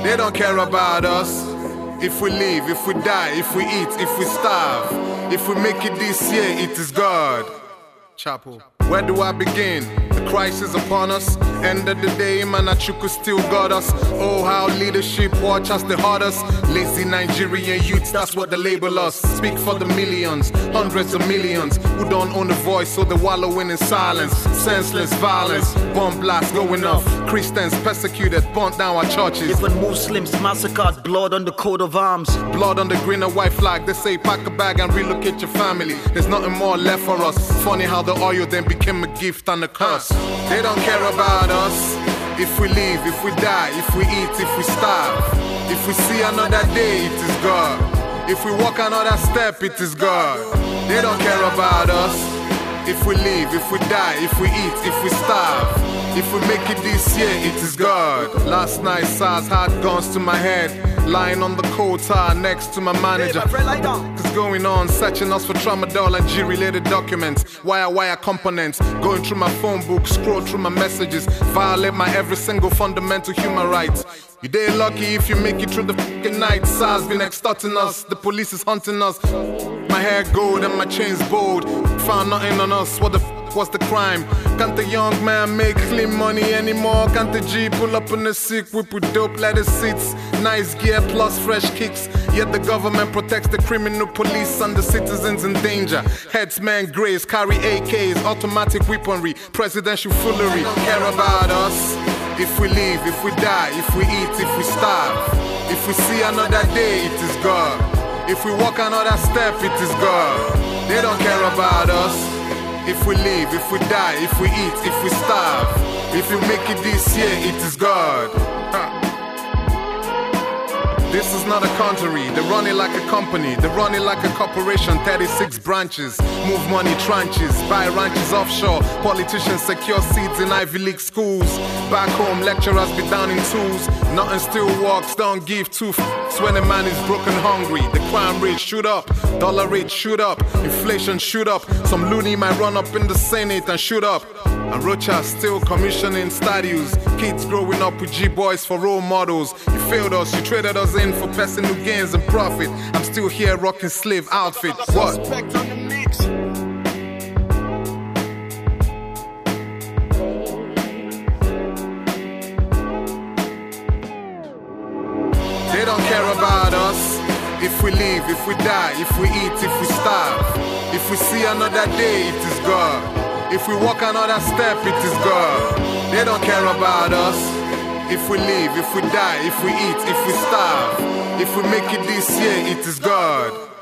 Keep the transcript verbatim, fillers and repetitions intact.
They don't care about us. If we live, if we die, if we eat, if we starve, if we make it this year, it is God. Chapel. Where do I begin? The crisis upon us. End of the day, man, Achukwu still got us. Oh, how leadership watch us the hardest. Lazy Nigerian youths, that's what they label us. Speak for the millions, hundreds of millions who don't own a voice, so they're wallowing in silence. Senseless violence, bomb blasts going off. Christians persecuted, burnt down our churches. Even Muslims massacred, blood on the coat of arms. Blood on the green and white flag. They say pack a bag and relocate your family. There's nothing more left for us. Funny how the oil then became a gift and a curse. They don't care about us. If we live, if we die, if we eat, if we starve, if we see another day, it is God. If we walk another step, it is God. They don't care about us. If we live, if we die, if we eat, if we starve, if we make it this year, it is God. Last night, SARS had guns to my head, lying on the coal tar next to my manager. What's going on? Searching us for tramadol and G-related documents, wire wire components, going through my phone book, scroll through my messages, violate my every single fundamental human right. You day lucky if you make it through the fucking night. SARS been extorting us, the police is hunting us. My hair gold and my chains bold. Found nothing on us, what the f was the crime? Can't the young man make clean money anymore? Can't the G pull up in the sick whip with dope leather seats, nice gear plus fresh kicks? Yet the government protects the criminal police and the citizens in danger. Headsmen graze, carry A Ks, automatic weaponry, presidential foolery. Care about us. If we live, if we die, if we eat, if we starve, if we see another day, it is God. If we walk another step, it is God. They don't care about us. If we live, if we die, if we eat, if we starve, if we make it this year, it is God. Huh. This is not a country, they run it like a company, they run it like a corporation, thirty-six branches, move money tranches, buy ranches offshore, politicians secure seats in Ivy League schools, back home lecturers be down in tools, nothing still works, don't give two f***s when a man is broken hungry, the crime rate shoot up, dollar rate shoot up, inflation shoot up, some loony might run up in the Senate and shoot up. And Rocha still commissioning statues. Kids growing up with G-boys for role models. You failed us, you traded us in for personal gains and profit. I'm still here rocking slave outfit. What? They don't care about us. If we live, if we die, if we eat, if we starve, if we see another day, it is God. If we walk another step, it is God. They don't care about us. If we live, if we die, if we eat, if we starve, if we make it this year, it is God.